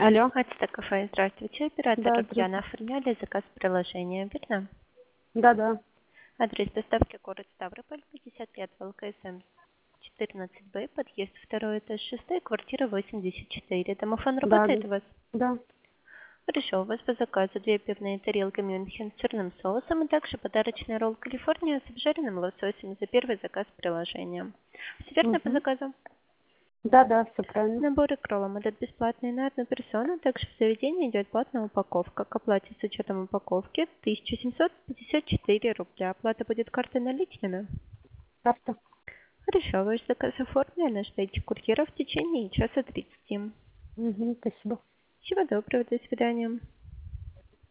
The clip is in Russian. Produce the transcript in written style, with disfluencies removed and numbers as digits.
Алло. Ачта кафе, здравствуйте. Оператор Да, Татьяна здравствуйте. оформляли заказ приложения, верно? Да. Адрес доставки город Ставрополь, 55 ВЛКСМ 14Б, подъезд 2 этаж 6, квартира 84. Домофон Да. работает у вас? Да. Хорошо, у вас по заказу 2 пивные тарелки Мюнхен с сырным соусом и также подарочный ролл Калифорния с обжаренным лососем за первый заказ приложения. Все верно по Угу. заказу? Да, все правильно. Наборы кроллом идут бесплатные на одну персону, также в заведении идет платная упаковка. К оплате с учетом упаковки 1754 рубля. Оплата будет картой наличными. Карта. Хорошо, ваш заказ оформлен, ждите курьера в течение часа 30. Угу. Спасибо. Всего доброго, до свидания.